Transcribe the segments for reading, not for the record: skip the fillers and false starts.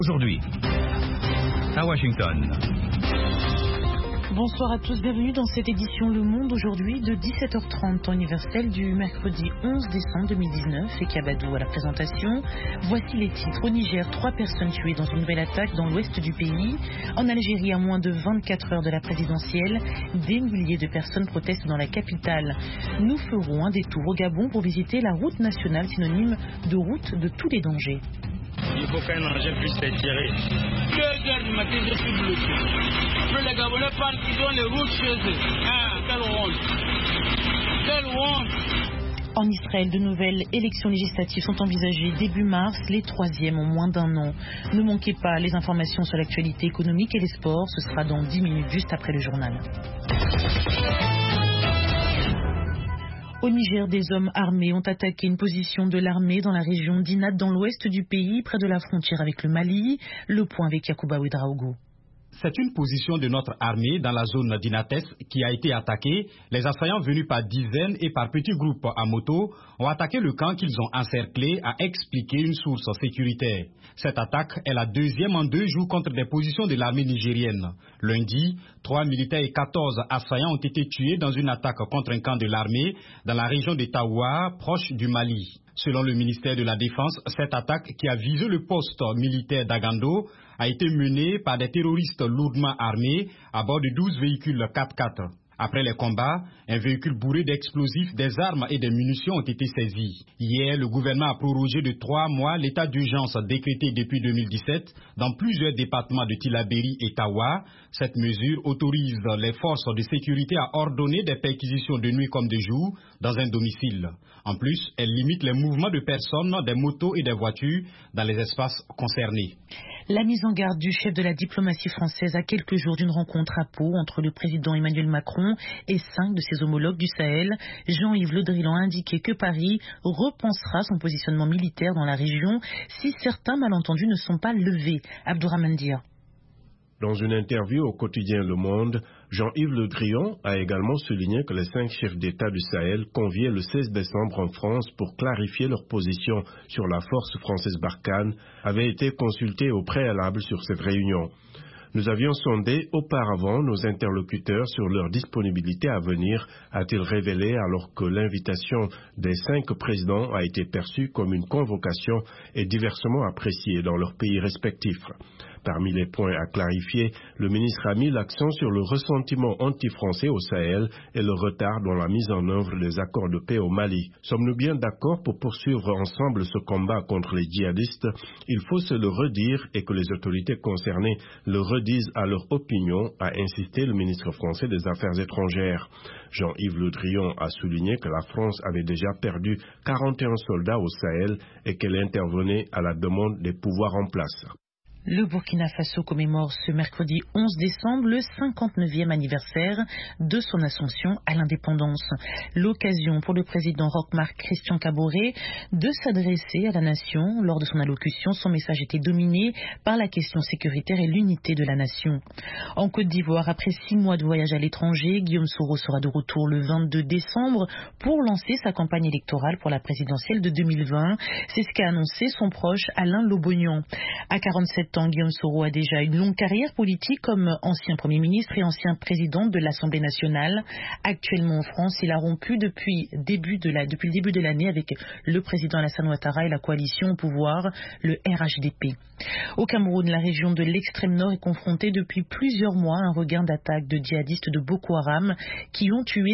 Aujourd'hui, à Washington. Bonsoir à tous, bienvenue dans cette édition Le Monde aujourd'hui de 17h30, temps universel du mercredi 11 décembre 2019 et Kabadou à la présentation. Voici les titres. Au Niger, 3 personnes tuées dans une nouvelle attaque dans l'ouest du pays. En Algérie, à moins de 24 heures de la présidentielle, des milliers de personnes protestent dans la capitale. Nous ferons un détour au Gabon pour visiter la route nationale, synonyme de route de tous les dangers. Il faut qu'un engin puisse s'étirer. 2h du matin, je suis bloqué. Après, les Gabonais parlent qu'ils ont les routes chez eux. Ah, quelle honte. Quelle honte. En Israël, de nouvelles élections législatives sont envisagées début mars, les 3e en moins d'un an. Ne manquez pas les informations sur l'actualité économique et les sports. Ce sera dans 10 minutes, juste après le journal. Au Niger, des hommes armés ont attaqué une position de l'armée dans la région d'Inat, dans l'ouest du pays, près de la frontière avec le Mali. Le point avec Yacouba Ouedraogo. C'est une position de notre armée dans la zone d'Inates qui a été attaquée. Les assaillants venus par dizaines et par petits groupes à moto ont attaqué le camp qu'ils ont encerclé, a expliqué une source sécuritaire. Cette attaque est la 2e en 2 jours contre des positions de l'armée nigérienne. Lundi, 3 militaires et 14 assaillants ont été tués dans une attaque contre un camp de l'armée dans la région de Tawa, proche du Mali. Selon le ministère de la Défense, cette attaque qui a visé le poste militaire d'Agando a été menée par des terroristes lourdement armés à bord de 12 véhicules 4x4. Après les combats, un véhicule bourré d'explosifs, des armes et des munitions ont été saisis. Hier, le gouvernement a prorogé de 3 mois l'état d'urgence décrété depuis 2017 dans plusieurs départements de Tillabéri et Tawa. Cette mesure autorise les forces de sécurité à ordonner des perquisitions de nuit comme de jour dans un domicile. En plus, elle limite les mouvements de personnes, des motos et des voitures dans les espaces concernés. La mise en garde du chef de la diplomatie française à quelques jours d'une rencontre à Pau entre le président Emmanuel Macron et 5 de ses homologues du Sahel. Jean-Yves Le Drian a indiqué que Paris repensera son positionnement militaire dans la région si certains malentendus ne sont pas levés. Abdourahmane Dia. Dans une interview au quotidien Le Monde, Jean-Yves Le Drian a également souligné que les 5 chefs d'État du Sahel conviés le 16 décembre en France pour clarifier leur position sur la force française Barkhane avaient été consultés au préalable sur cette réunion. Nous avions sondé auparavant nos interlocuteurs sur leur disponibilité à venir, a-t-il révélé, alors que l'invitation des 5 présidents a été perçue comme une convocation et diversement appréciée dans leurs pays respectifs. Parmi les points à clarifier, le ministre a mis l'accent sur le ressentiment anti-français au Sahel et le retard dans la mise en œuvre des accords de paix au Mali. Sommes-nous bien d'accord pour poursuivre ensemble ce combat contre les djihadistes? Il faut se le redire et que les autorités concernées le redisent à leur opinion, a insisté le ministre français des Affaires étrangères. Jean-Yves Le Drian a souligné que la France avait déjà perdu 41 soldats au Sahel et qu'elle intervenait à la demande des pouvoirs en place. Le Burkina Faso commémore ce mercredi 11 décembre le 59e anniversaire de son ascension à l'indépendance. L'occasion pour le président Roch-Marc Christian Kaboré de s'adresser à la nation. Lors de son allocution, son message était dominé par la question sécuritaire et l'unité de la nation. En Côte d'Ivoire, après 6 mois de voyage à l'étranger, Guillaume Soro sera de retour le 22 décembre pour lancer sa campagne électorale pour la présidentielle de 2020. C'est ce qu'a annoncé son proche Alain Lobognan. À 47 ans, Guillaume Soro a déjà une longue carrière politique comme ancien Premier ministre et ancien président de l'Assemblée nationale. Actuellement en France, il a rompu depuis le début de l'année avec le président Alassane Ouattara et la coalition au pouvoir, le RHDP. Au Cameroun, la région de l'extrême nord est confrontée depuis plusieurs mois à un regain d'attaques de djihadistes de Boko Haram qui ont tué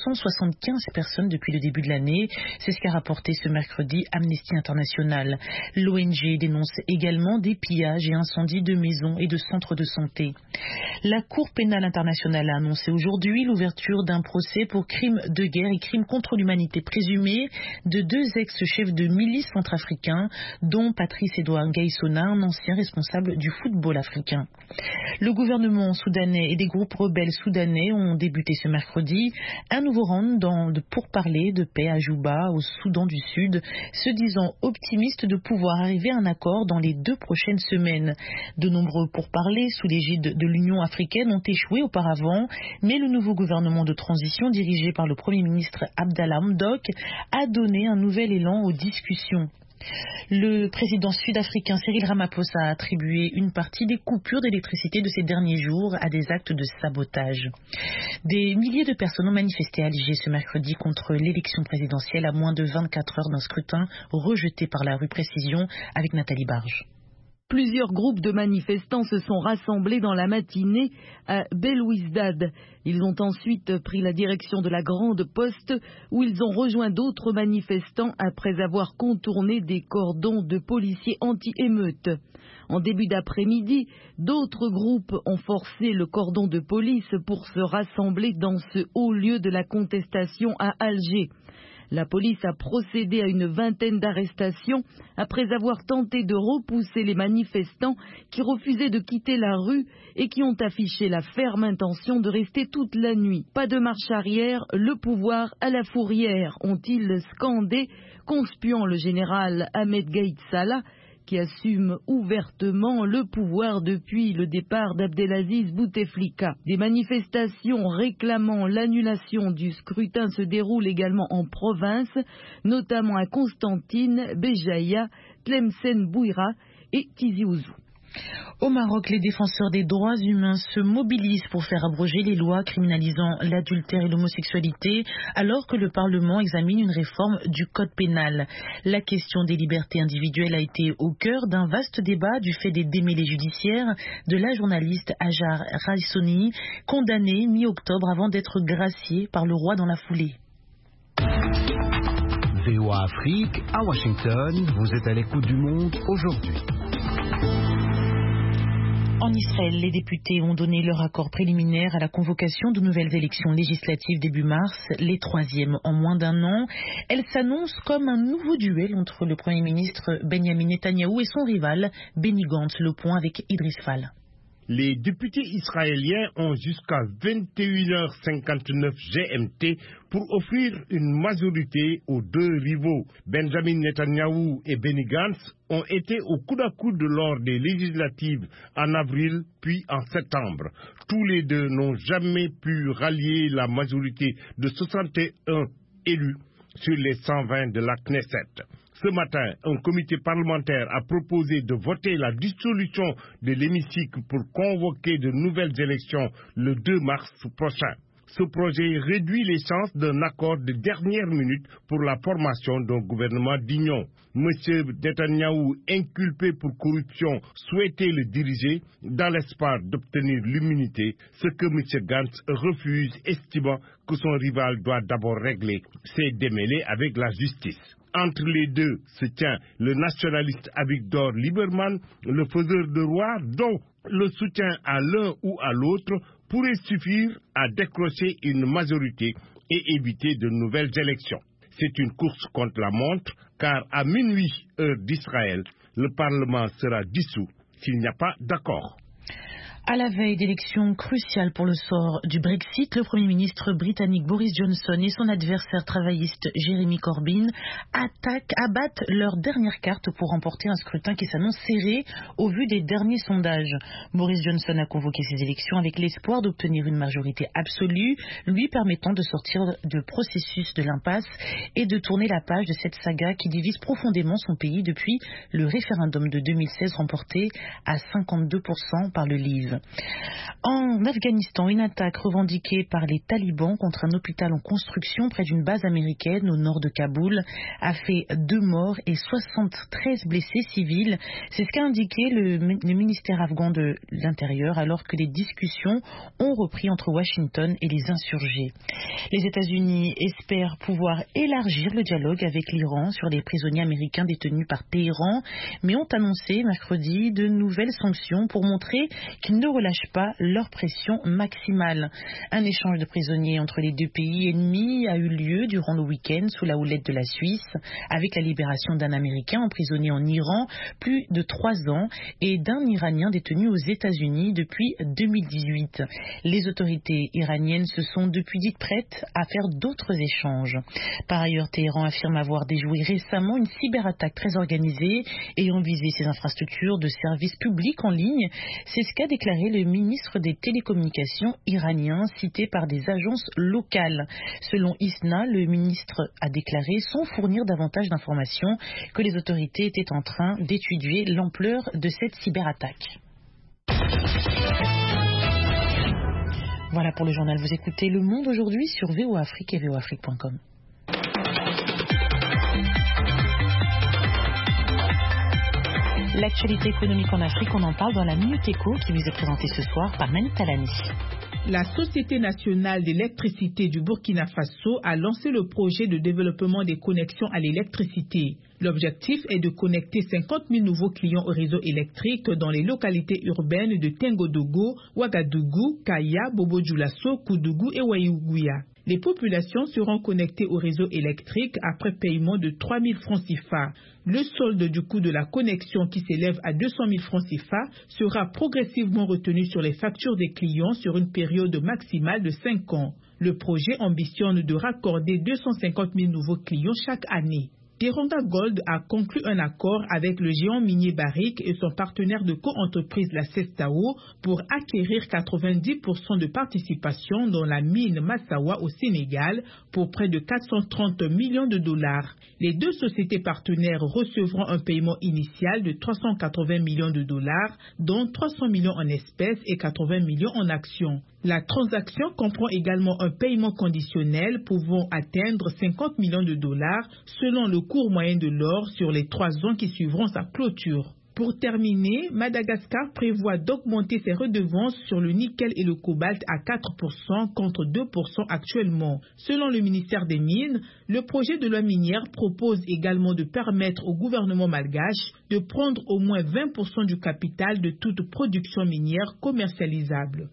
275 personnes depuis le début de l'année. C'est ce qu'a rapporté ce mercredi Amnesty International. L'ONG dénonce également des pillages et incendies de maisons et de centres de santé. La Cour pénale internationale a annoncé aujourd'hui l'ouverture d'un procès pour crimes de guerre et crimes contre l'humanité présumés de 2 ex-chefs de milices centrafricains, dont Patrice Edouard Gaïssona, un ancien responsable du football africain. Le gouvernement soudanais et des groupes rebelles soudanais ont débuté ce mercredi un nouveau round de pourparlers de paix à Juba, au Soudan du Sud, se disant optimistes de pouvoir arriver à un accord dans les 2 prochaines semaines. De nombreux pourparlers sous l'égide de l'Union africaine ont échoué auparavant, mais le nouveau gouvernement de transition dirigé par le Premier ministre Abdallah Hamdok a donné un nouvel élan aux discussions. Le président sud-africain Cyril Ramaphosa a attribué une partie des coupures d'électricité de ces derniers jours à des actes de sabotage. Des milliers de personnes ont manifesté à Alger ce mercredi contre l'élection présidentielle à moins de 24 heures d'un scrutin rejeté par la rue Précision avec Nathalie Barge. Plusieurs groupes de manifestants se sont rassemblés dans la matinée à Belouizdad. Ils ont ensuite pris la direction de la Grande Poste où ils ont rejoint d'autres manifestants après avoir contourné des cordons de policiers anti-émeute. En début d'après-midi, d'autres groupes ont forcé le cordon de police pour se rassembler dans ce haut lieu de la contestation à Alger. La police a procédé à une vingtaine d'arrestations après avoir tenté de repousser les manifestants qui refusaient de quitter la rue et qui ont affiché la ferme intention de rester toute la nuit. Pas de marche arrière, le pouvoir à la fourrière, ont-ils scandé, conspuant le général Ahmed Gaïd Salah, qui assume ouvertement le pouvoir depuis le départ d'Abdelaziz Bouteflika. Des manifestations réclamant l'annulation du scrutin se déroulent également en province, notamment à Constantine, Béjaïa, Tlemcen Bouira et Tizi Ouzou. Au Maroc, les défenseurs des droits humains se mobilisent pour faire abroger les lois criminalisant l'adultère et l'homosexualité, alors que le Parlement examine une réforme du code pénal. La question des libertés individuelles a été au cœur d'un vaste débat du fait des démêlés judiciaires de la journaliste Hajar Raissoni, condamnée mi-octobre avant d'être graciée par le roi dans la foulée. VOA Afrique, à Washington, vous êtes à l'écoute du monde aujourd'hui. En Israël, les députés ont donné leur accord préliminaire à la convocation de nouvelles élections législatives début mars, les troisièmes en moins d'un an. Elles s'annoncent comme un nouveau duel entre le Premier ministre Benjamin Netanyahou et son rival Benny Gantz. Le point avec Idriss Fall. Les députés israéliens ont jusqu'à 21h59 GMT pour offrir une majorité aux deux rivaux. Benjamin Netanyahou et Benny Gantz ont été au coude à coude lors des législatives en avril puis en septembre. Tous les deux n'ont jamais pu rallier la majorité de 61 élus sur les 120 de la Knesset. Ce matin, un comité parlementaire a proposé de voter la dissolution de l'hémicycle pour convoquer de nouvelles élections le 2 mars prochain. Ce projet réduit les chances d'un accord de dernière minute pour la formation d'un gouvernement d'union. M. Netanyahou, inculpé pour corruption, souhaitait le diriger dans l'espoir d'obtenir l'immunité, ce que M. Gantz refuse, estimant que son rival doit d'abord régler ses démêlés avec la justice. Entre les deux se tient le nationaliste Avigdor Lieberman, le faiseur de roi, dont le soutien à l'un ou à l'autre pourrait suffire à décrocher une majorité et éviter de nouvelles élections. C'est une course contre la montre, car à minuit, heure d'Israël, le Parlement sera dissous s'il n'y a pas d'accord. À la veille d'élections cruciales pour le sort du Brexit, le Premier ministre britannique Boris Johnson et son adversaire travailliste Jeremy Corbyn abattent leur dernière carte pour remporter un scrutin qui s'annonce serré au vu des derniers sondages. Boris Johnson a convoqué ces élections avec l'espoir d'obtenir une majorité absolue, lui permettant de sortir du processus de l'impasse et de tourner la page de cette saga qui divise profondément son pays depuis le référendum de 2016 remporté à 52% par le Leave. En Afghanistan, une attaque revendiquée par les talibans contre un hôpital en construction près d'une base américaine au nord de Kaboul a fait 2 morts et 73 blessés civils. C'est ce qu'a indiqué le ministère afghan de l'Intérieur alors que les discussions ont repris entre Washington et les insurgés. Les États-Unis espèrent pouvoir élargir le dialogue avec l'Iran sur les prisonniers américains détenus par Téhéran, mais ont annoncé mercredi de nouvelles sanctions pour montrer qu'ils ne relâchent pas leur pression maximale. Un échange de prisonniers entre les deux pays ennemis a eu lieu durant le week-end sous la houlette de la Suisse, avec la libération d'un Américain emprisonné en Iran plus de 3 ans et d'un Iranien détenu aux États-Unis depuis 2018. Les autorités iraniennes se sont depuis dites prêtes à faire d'autres échanges. Par ailleurs, Téhéran affirme avoir déjoué récemment une cyberattaque très organisée ayant visé ses infrastructures de services publics en ligne. C'est ce qu'a déclaré déclaré le ministre des Télécommunications iranien, cité par des agences locales. Selon ISNA, le ministre a déclaré sans fournir davantage d'informations que les autorités étaient en train d'étudier l'ampleur de cette cyberattaque. Voilà pour le journal. Vous écoutez Le Monde aujourd'hui sur VOA Afrique et voafrique.com. L'actualité économique en Afrique, on en parle dans la Minute Éco qui vous est présentée ce soir par Mani Talani. La Société nationale d'électricité du Burkina Faso a lancé le projet de développement des connexions à l'électricité. L'objectif est de connecter 50 000 nouveaux clients au réseau électrique dans les localités urbaines de Tengodogo, Ouagadougou, Kaya, Bobo-Dioulasso, Koudougou et Wayougouya. Les populations seront connectées au réseau électrique après paiement de 3 000 francs CFA. Le solde du coût de la connexion qui s'élève à 200 000 francs CFA sera progressivement retenu sur les factures des clients sur une période maximale de 5 ans. Le projet ambitionne de raccorder 250 000 nouveaux clients chaque année. Teranga Gold a conclu un accord avec le géant minier Barrick et son partenaire de co-entreprise la Sestao pour acquérir 90% de participation dans la mine Massawa au Sénégal pour près de 430 millions de dollars. Les deux sociétés partenaires recevront un paiement initial de 380 millions de dollars, dont 300 millions en espèces et 80 millions en actions. La transaction comprend également un paiement conditionnel pouvant atteindre 50 millions de dollars selon le cours moyen de l'or sur les 3 ans qui suivront sa clôture. Pour terminer, Madagascar prévoit d'augmenter ses redevances sur le nickel et le cobalt à 4% contre 2% actuellement. Selon le ministère des Mines, le projet de loi minière propose également de permettre au gouvernement malgache de prendre au moins 20% du capital de toute production minière commercialisable.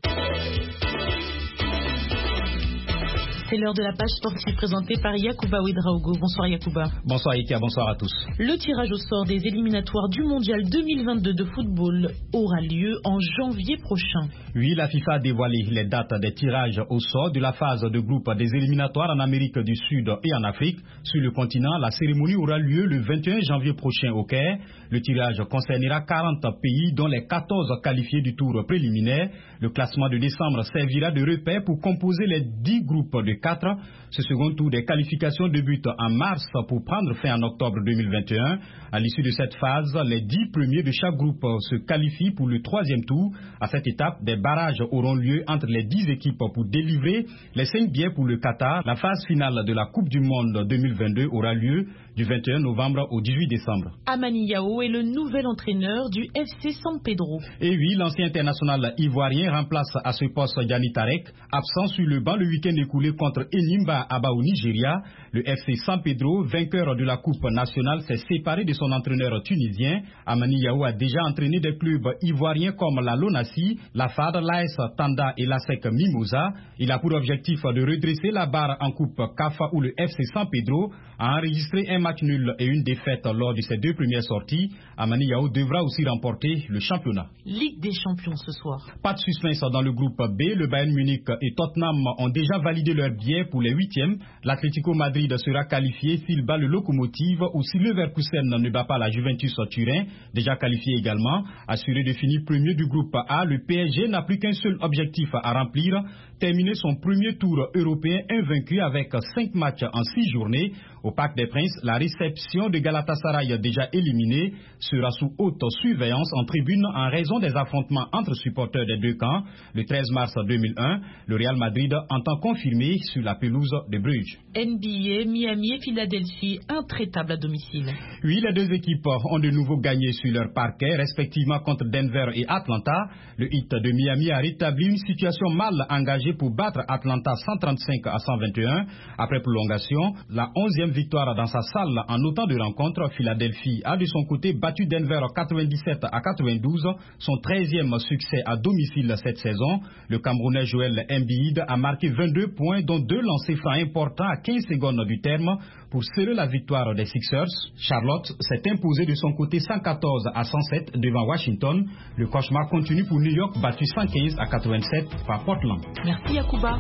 C'est l'heure de la page sportive présentée par Yacouba Ouedraogo. Bonsoir Yacouba. Bonsoir Ikia, bonsoir à tous. Le tirage au sort des éliminatoires du Mondial 2022 de football aura lieu en janvier prochain. Oui, la FIFA a dévoilé les dates des tirages au sort de la phase de groupe des éliminatoires en Amérique du Sud et en Afrique. Sur le continent, la cérémonie aura lieu le 21 janvier prochain au Caire. Le tirage concernera 40 pays, dont les 14 qualifiés du tour préliminaire. Le classement de décembre servira de repère pour composer les 10 groupes de 4. Ce second tour des qualifications débute en mars pour prendre fin en octobre 2021. À l'issue de cette phase, les 10 premiers de chaque groupe se qualifient pour le 3e tour. À cette étape, des barrages auront lieu entre les 10 équipes pour délivrer les 5 billets pour le Qatar. La phase finale de la Coupe du Monde 2022 aura lieu du 21 novembre au 18 décembre. Amani Yao est le nouvel entraîneur du FC San Pedro. Et oui, l'ancien international ivoirien remplace à ce poste Diani Tarek, absent sur le banc le week-end écoulé contre Enyimba Aba au Nigeria. Le FC San Pedro, vainqueur de la Coupe nationale, s'est séparé de son entraîneur tunisien. Amani Yao a déjà entraîné des clubs ivoiriens comme la Lonassi, la FAD, l'AS Tanda et l'ASEC Mimosa. Il a pour objectif de redresser la barre en Coupe CAF où le FC San Pedro a enregistré un match nul et une défaite lors de ses 2 premières sorties. Amani Yao devra aussi remporter le championnat. Ligue des champions ce soir. Pas de suspense dans le groupe B. Le Bayern Munich et Tottenham ont déjà validé leur billet pour les 8e. L'Atlético Madrid sera qualifié s'il bat le Lokomotiv ou si Leverkusen ne bat pas la Juventus Turin, déjà qualifié également. Assuré de finir premier du groupe A, le PSG n'a plus qu'un seul objectif à remplir, terminer son premier tour européen invaincu avec 5 matchs en 6 journées. Au Parc des Princes, la réception de Galatasaray déjà éliminée sera sous haute surveillance en tribune en raison des affrontements entre supporters des deux camps. Le 13 mars 2001, le Real Madrid entend confirmer sur la pelouse de Bruges. NBA, Miami et Philadelphie, intraitables à domicile. Oui, les deux équipes ont de nouveau gagné sur leur parquet, respectivement contre Denver et Atlanta. Le Heat de Miami a rétabli une situation mal engagée pour battre Atlanta 135 à 121. Après prolongation, la 11e victoire dans sa salle en autant de rencontres. Philadelphie a de son côté battu Denver 97 à 92, son 13e succès à domicile cette saison. Le Camerounais Joel Embiid a marqué 22 points, dont 2 lancers francs importants à 15 secondes du terme pour sceller la victoire des Sixers. Charlotte s'est imposée de son côté 114 à 107 devant Washington. Le cauchemar continue pour New York, battu 115 à 87 par Portland. Merci Yacouba.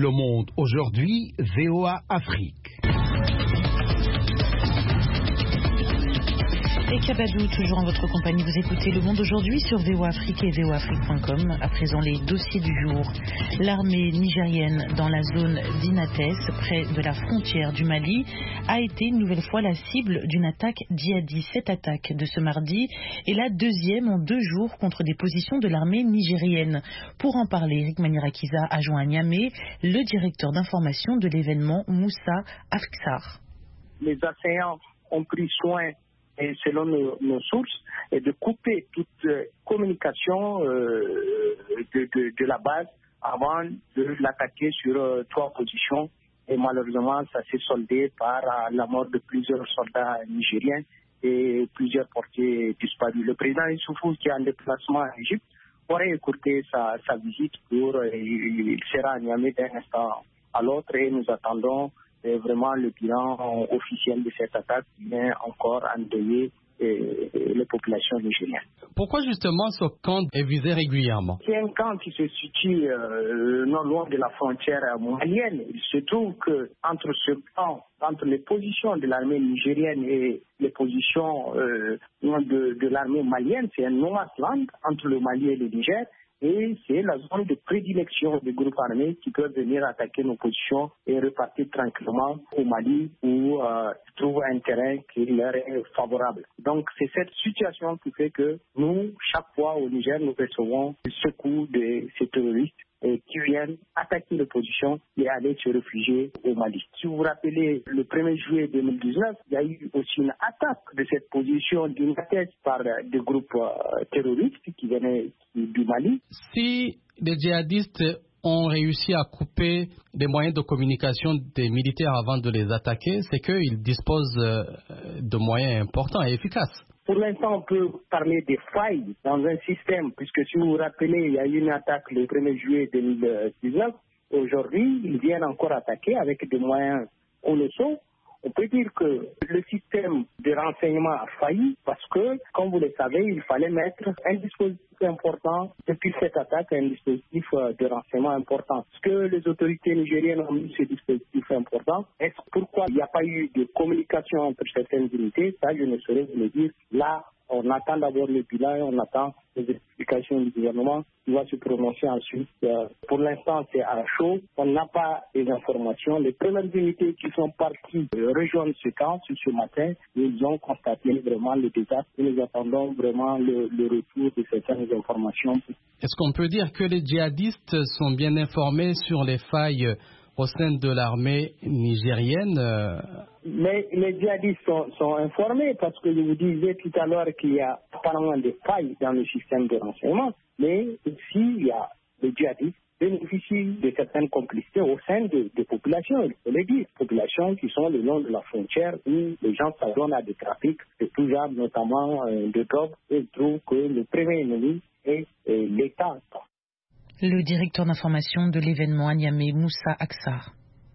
Le Monde aujourd'hui, VOA Afrique. Et Kabadou, toujours en votre compagnie, vous écoutez Le Monde aujourd'hui sur VOA Afrique et voafrique.com. À présent, les dossiers du jour. L'armée nigérienne dans la zone d'Inates, près de la frontière du Mali, a été une nouvelle fois la cible d'une attaque djihadiste. Cette attaque de ce mardi est la deuxième en 2 jours contre des positions de l'armée nigérienne. Pour en parler, Eric Manirakiza a joint à Niamey le directeur d'information de l'événement, Moussa Aksar. Les assaillants ont pris soin, et selon nos sources, et de couper toute communication de la base avant de l'attaquer sur 3 positions. Et malheureusement, ça s'est soldé par la mort de plusieurs soldats nigériens et plusieurs portiers disparus. Le président Issoufou, qui est en déplacement en Égypte, aurait écourté sa visite il sera à Niamey d'un instant à l'autre et nous attendons vraiment le bilan officiel de cette attaque qui vient encore endeuiller les populations nigériennes. Pourquoi justement ce camp est visé régulièrement? C'est un camp qui se situe non loin de la frontière malienne. Il se trouve que entre ce camp, entre les positions de l'armée nigérienne et les positions de l'armée malienne, c'est un no-man's land entre le Mali et le Niger. Et c'est la zone de prédilection des groupes armés qui peuvent venir attaquer nos positions et repartir tranquillement au Mali où ils trouvent un terrain qui leur est favorable. Donc c'est cette situation qui fait que nous, chaque fois au Niger, nous recevons le secours de ces terroristes qui viennent attaquer les positions et aller se réfugier au Mali. Si vous vous rappelez, le 1er juillet 2019, il y a eu aussi une attaque de cette position d'Inates par des groupes terroristes qui venaient du Mali. Si les djihadistes ont réussi à couper des moyens de communication des militaires avant de les attaquer, c'est qu'ils disposent de moyens importants et efficaces. Pour l'instant, on peut parler des failles dans un système, puisque si vous vous rappelez, il y a eu une attaque le 1er juillet 2019. Aujourd'hui, ils viennent encore attaquer avec des moyens colossaux. On peut dire que le système de renseignement a failli parce que, comme vous le savez, il fallait mettre un dispositif important depuis cette attaque, un dispositif de renseignement important. Est-ce que les autorités nigériennes ont mis ce dispositif important? Est-ce pourquoi il n'y a pas eu de communication entre certaines unités? Ça, je ne saurais vous le dire. Là, on attend d'abord le bilan et on attend les explications du gouvernement qui va se prononcer ensuite. Pour l'instant, c'est à chaud. On n'a pas les informations. Les premières unités qui sont parties rejoindre ce camp ce matin, ils ont constaté vraiment le désastre et nous attendons vraiment le retour de certaines informations. Est-ce qu'on peut dire que les djihadistes sont bien informés sur les failles au sein de l'armée nigérienne? Mais les djihadistes sont informés parce que je vous disais tout à l'heure qu'il y a apparemment des failles dans le système de renseignement, mais aussi il y a les djihadistes bénéficient de certaines complicités au sein des populations, il faut le dire, populations qui sont le long de la frontière où les gens s'adonnent à des trafics de tout genre, notamment de drogue, et ils trouvent que le premier ennemi est l'État. Le directeur d'information de l'événement à Niamey, Moussa Aksar.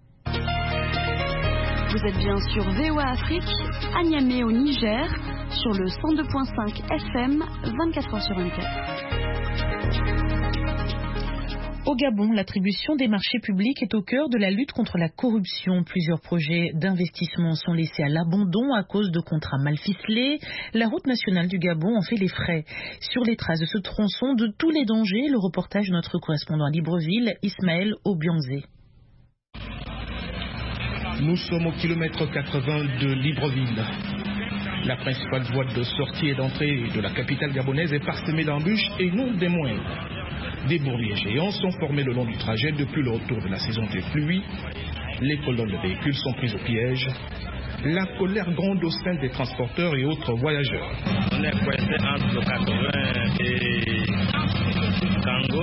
Vous êtes bien sur VOA Afrique, à Niamey au Niger, sur le 102.5 FM, 24h/24. Au Gabon, l'attribution des marchés publics est au cœur de la lutte contre la corruption. Plusieurs projets d'investissement sont laissés à l'abandon à cause de contrats mal ficelés. La route nationale du Gabon en fait les frais. Sur les traces de ce tronçon, de tous les dangers, le reportage de notre correspondant à Libreville, Ismaël Obianzé. Nous sommes au kilomètre 80 de Libreville. La principale voie de sortie et d'entrée de la capitale gabonaise est parsemée d'embûches et non des moindres. Des bourbiers géants sont formés le long du trajet depuis le retour de la saison des pluies. Les colonnes de véhicules sont prises au piège. La colère gronde au sein des transporteurs et autres voyageurs. On est coincé entre le 80 et Kango.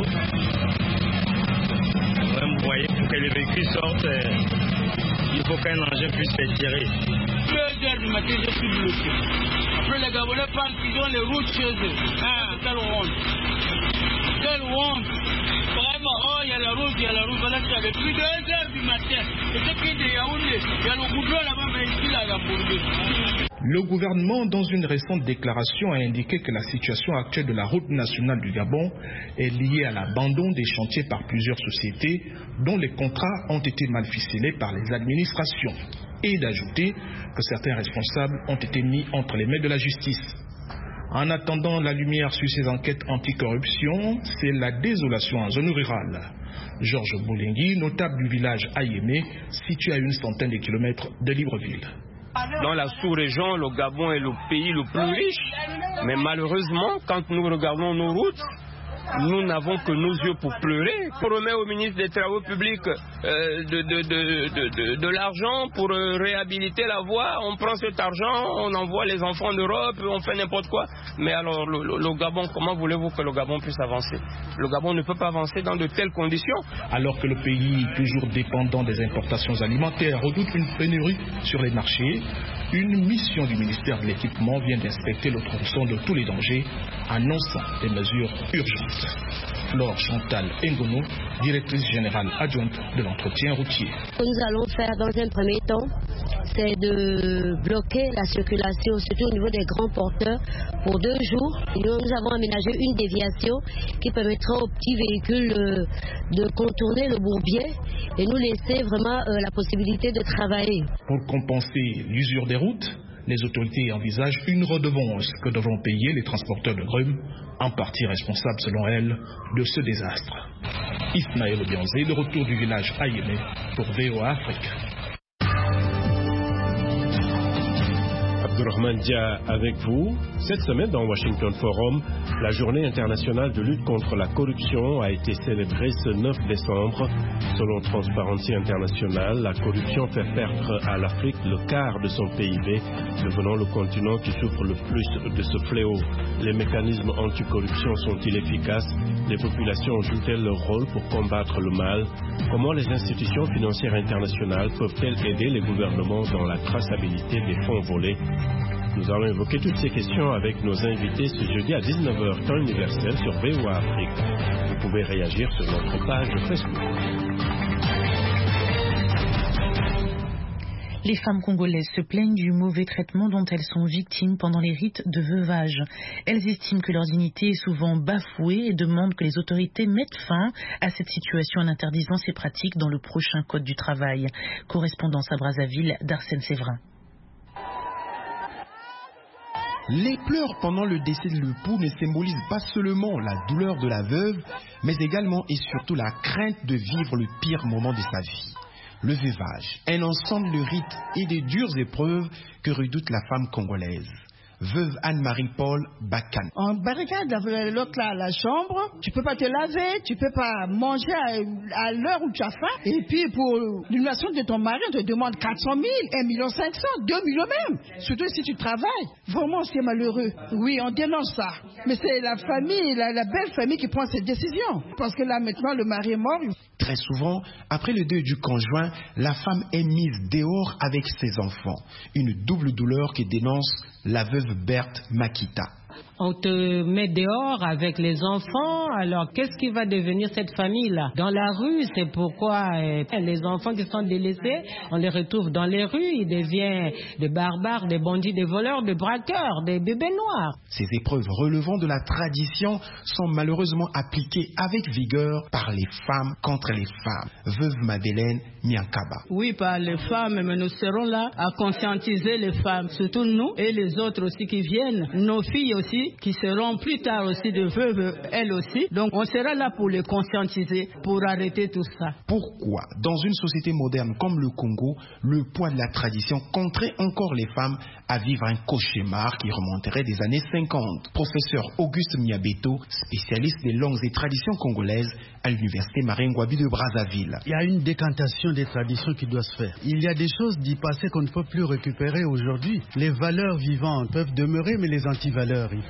Vous voyez, pour que les véhicules sortent, il faut qu'un engin puisse les tirer. 2 heures du matin, je suis bloqué. Après, les Gabonais parlent qu'ils ont les routes chez eux. Ah, quelle honte. Quelle honte. Vraiment, oh, il y a la route. Voilà, ça fait plus de 2 heures du matin. Et c'est qu'il y a Yaoundé. Il y a le goudron là-bas, mais ici, là, à Yaoundé. Le gouvernement, dans une récente déclaration, a indiqué que la situation actuelle de la route nationale du Gabon est liée à l'abandon des chantiers par plusieurs sociétés dont les contrats ont été mal ficelés par les administrations, et d'ajouter que certains responsables ont été mis entre les mains de la justice. En attendant la lumière sur ces enquêtes anticorruption, c'est la désolation en zone rurale. Georges Boulingui, notable du village Ayémé, situé à 100 km de Libreville. Dans la sous-région, le Gabon est le pays le plus riche, mais malheureusement, quand nous regardons nos routes, nous n'avons que nos yeux pour pleurer. On remet au ministre des Travaux publics de l'argent pour réhabiliter la voie. On prend cet argent, on envoie les enfants en Europe, on fait n'importe quoi. Mais alors, le Gabon, comment voulez-vous que le Gabon puisse avancer? Le Gabon ne peut pas avancer dans de telles conditions. Alors que le pays, toujours dépendant des importations alimentaires, redoute une pénurie sur les marchés, une mission du ministère de l'Équipement vient d'inspecter le tronçon de tous les dangers, annonçant des mesures urgentes. Flore Chantal Ngono, directrice générale adjointe de l'entretien routier. Ce que nous allons faire dans un premier temps, c'est de bloquer la circulation, surtout au niveau des grands porteurs, pour 2 jours. Nous avons aménagé une déviation qui permettra aux petits véhicules de contourner le bourbier et nous laisser vraiment la possibilité de travailler. Pour compenser l'usure des routes, les autorités envisagent une redevance que devront payer les transporteurs de grumes, en partie responsables selon elles de ce désastre. Ismaël Obianzé, de retour du village Ayémé pour VOA Afrique. Abdourahmane Dia avec vous. Cette semaine dans Washington Forum, la journée internationale de lutte contre la corruption a été célébrée ce 9 décembre. Selon Transparency International, la corruption fait perdre à l'Afrique le quart de son PIB, devenant le continent qui souffre le plus de ce fléau. Les mécanismes anticorruption sont-ils efficaces? Les populations jouent-elles leur rôle pour combattre le mal? Comment les institutions financières internationales peuvent-elles aider les gouvernements dans la traçabilité des fonds volés? Nous allons évoquer toutes ces questions avec nos invités ce jeudi à 19h, temps universel sur VOA Afrique. Vous pouvez réagir sur notre page Facebook. Les femmes congolaises se plaignent du mauvais traitement dont elles sont victimes pendant les rites de veuvage. Elles estiment que leur dignité est souvent bafouée et demandent que les autorités mettent fin à cette situation en interdisant ces pratiques dans le prochain Code du travail. Correspondance à Brazzaville d'Arsène Séverin. Les pleurs pendant le décès de l'époux ne symbolisent pas seulement la douleur de la veuve, mais également et surtout la crainte de vivre le pire moment de sa vie. Le veuvage, un ensemble de rites et de dures épreuves que redoute la femme congolaise. Veuve Anne-Marie Paul Bakan. On barricade l'autre là à la chambre, tu peux pas te laver, tu peux pas manger à l'heure où tu as faim. Et puis pour l'annulation de ton mari, on te demande 400 000, 1 500 000, 2 millions même. Surtout si tu travailles. Vraiment c'est malheureux. Oui, on dénonce ça. Mais c'est la famille, la belle famille qui prend cette décision. Parce que là maintenant le mari est mort. Très souvent, après le deuil du conjoint, la femme est mise dehors avec ses enfants. Une double douleur que dénonce la veuve Berthe Makita. On te met dehors avec les enfants, alors qu'est-ce qui va devenir cette famille-là? Dans la rue, c'est pourquoi les enfants qui sont délaissés, on les retrouve dans les rues, ils deviennent des barbares, des bandits, des voleurs, des braqueurs, des bébés noirs. Ces épreuves relevant de la tradition sont malheureusement appliquées avec vigueur par les femmes contre les femmes. Veuve Madeleine Miankaba. Oui, par les femmes, mais nous serons là à conscientiser les femmes, surtout nous et les autres aussi qui viennent, nos filles aussi, qui seront plus tard aussi de veuves, elles aussi. Donc on sera là pour les conscientiser, pour arrêter tout ça. Pourquoi, dans une société moderne comme le Congo, le poids de la tradition contraint encore les femmes à vivre un cauchemar qui remonterait des années 50? Professeur Auguste Miabeto, spécialiste des langues et traditions congolaises à l'université Marie-Ngouabi de Brazzaville. Il y a une décantation des traditions qui doit se faire. Il y a des choses du passé qu'on ne peut plus récupérer aujourd'hui. Les valeurs vivantes peuvent demeurer, mais les antivaleurs, il faut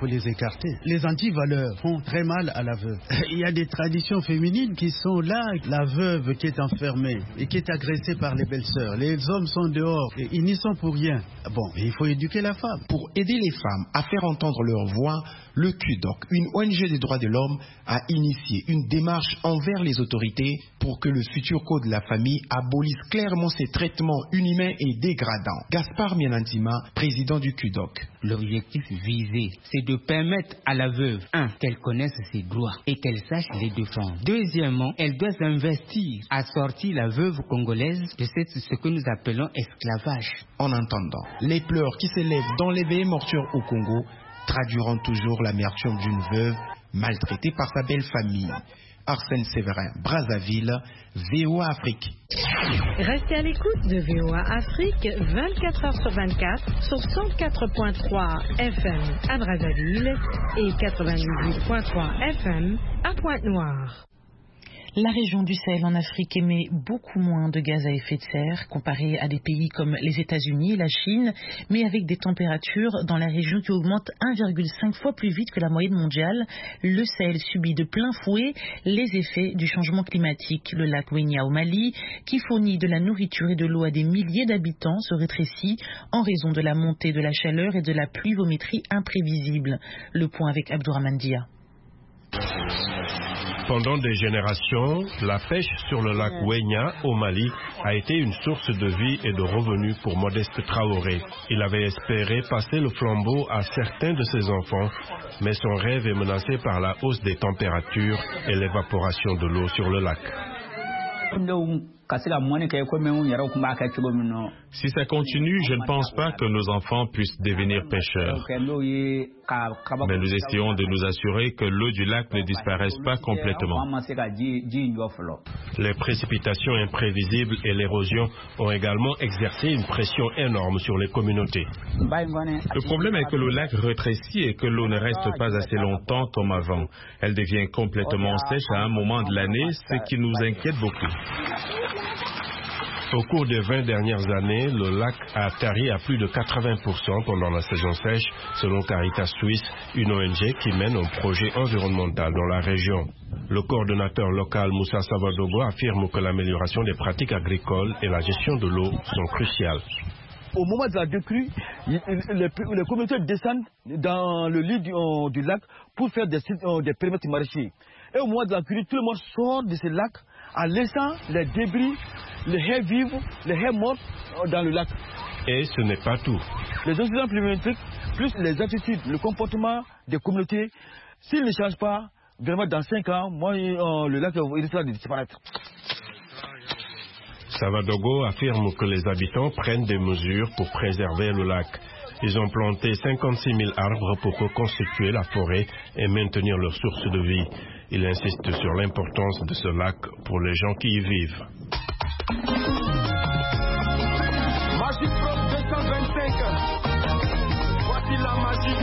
faut les écarter. Les anti-valeurs font très mal à la veuve. Il y a des traditions féminines qui sont là. La veuve qui est enfermée et qui est agressée par les belles-sœurs. Les hommes sont dehors et ils n'y sont pour rien. Bon, il faut éduquer la femme. Pour aider les femmes à faire entendre leur voix, le QDOC, une ONG des droits de l'homme, a initié une démarche envers les autorités pour que le futur code de la famille abolisse clairement ces traitements inhumains et dégradants. Gaspard Mianantima, président du QDOC. L'objectif visé, c'est de permettre à la veuve, qu'elle connaisse ses droits et qu'elle sache les défendre. Deuxièmement, elle doit s'investir à sortir la veuve congolaise de ce que nous appelons esclavage. En attendant, les pleurs qui s'élèvent dans les veillées mortuaires au Congo traduiront toujours l'amertume d'une veuve maltraitée par sa belle famille. Arsène Séverin, Brazzaville, VOA Afrique. Restez à l'écoute de VOA Afrique 24h/24 sur 104.3 FM à Brazzaville et 98.3 FM à Pointe-Noire. La région du Sahel en Afrique émet beaucoup moins de gaz à effet de serre comparé à des pays comme les États-Unis et la Chine, mais avec des températures dans la région qui augmentent 1,5 fois plus vite que la moyenne mondiale. Le Sahel subit de plein fouet les effets du changement climatique. Le lac Wenya au Mali, qui fournit de la nourriture et de l'eau à des milliers d'habitants, se rétrécit en raison de la montée de la chaleur et de la pluviométrie imprévisible. Le point avec Abdourahmane Dia. Pendant des générations, la pêche sur le lac Wenya au Mali a été une source de vie et de revenus pour Modeste Traoré. Il avait espéré passer le flambeau à certains de ses enfants, mais son rêve est menacé par la hausse des températures et l'évaporation de l'eau sur le lac. Si ça continue, je ne pense pas que nos enfants puissent devenir pêcheurs. Mais nous essayons de nous assurer que l'eau du lac ne disparaisse pas complètement. Les précipitations imprévisibles et l'érosion ont également exercé une pression énorme sur les communautés. Le problème est que le lac rétrécit et que l'eau ne reste pas assez longtemps comme avant. Elle devient complètement sèche à un moment de l'année, ce qui nous inquiète beaucoup. Au cours des 20 dernières années, le lac a tari à plus de 80% pendant la saison sèche, selon Caritas Suisse, une ONG qui mène un projet environnemental dans la région. Le coordonnateur local Moussa Savadogo affirme que l'amélioration des pratiques agricoles et la gestion de l'eau sont cruciales. Au moment de la décrue, les communautés descendent dans le lit du lac pour faire des périmètres maraîchers. Et au moment de la crue, tout le monde sort de ce lac en laissant les débris, les haies vives, les haies mortes dans le lac. Et ce n'est pas tout. Les incidents pluviométriques, plus les attitudes, le comportement des communautés, s'ils ne changent pas, vraiment dans 5 ans, le lac risquera de disparaître. Savadogo affirme que les habitants prennent des mesures pour préserver le lac. Ils ont planté 56 000 arbres pour reconstituer la forêt et maintenir leur source de vie. Il insiste sur l'importance de ce lac pour les gens qui y vivent. Magic Pro 225. Voici la magie.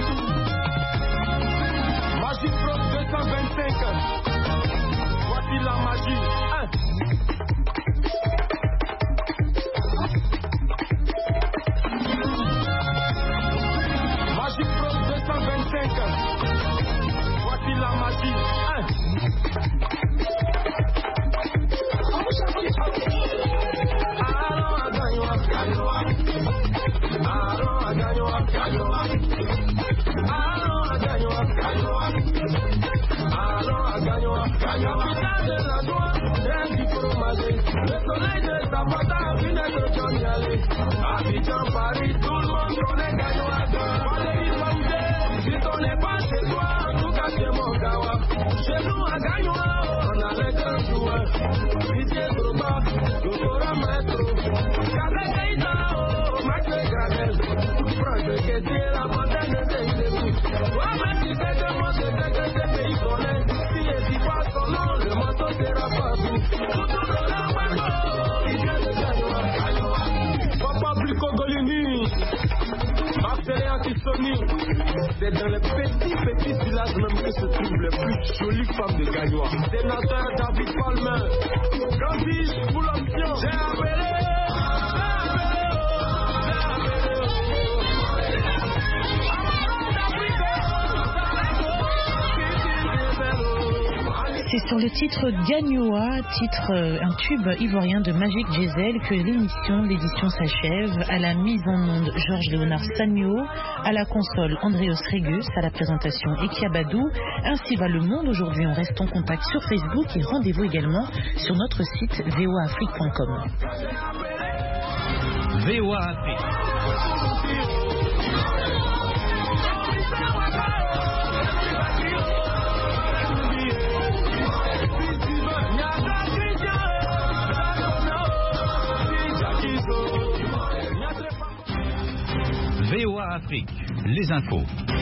Magic Pro 225. Voici la magie. Magic Pro 225. Voici la magie. Le soleil de Zapata a vu notre Johnny aller. Abidjan, Paris, tout le monde connaît Gagnon à deux. Si on n'est pas chez toi, en tout cas chez mon Gawa. Chez nous à Gagnon, on a les grands joueurs. Didier Drogba, Doctora Maestro, Kader Keita, Max Gradel, Franck Kessié, la montagne de Début. Ouais, mais si c'est de moi, c'est que ce pays connaît. Si et si pas son nom, le manteau sera pas tout. Tout dans la main, il vient de Gagnon. Papa plus Congolini, Marseillais Antisoni. C'est dans les petits villages même que se trouvent les plus jolies femmes de Gagnois. Sénateur David Palmer, Gandhi pour l'option, j'ai appelé. C'est sur le titre Gagnoa, un tube ivoirien de Magic Giselle, que l'édition s'achève. À la mise en onde, Georges Léonard Sagno, à la console, Andréos Régus, à la présentation, Ekiabadou. Ainsi va le monde aujourd'hui. On reste en contact sur Facebook et rendez-vous également sur notre site voaafrique.com. VOA Afrique. VOA Afrique, les infos.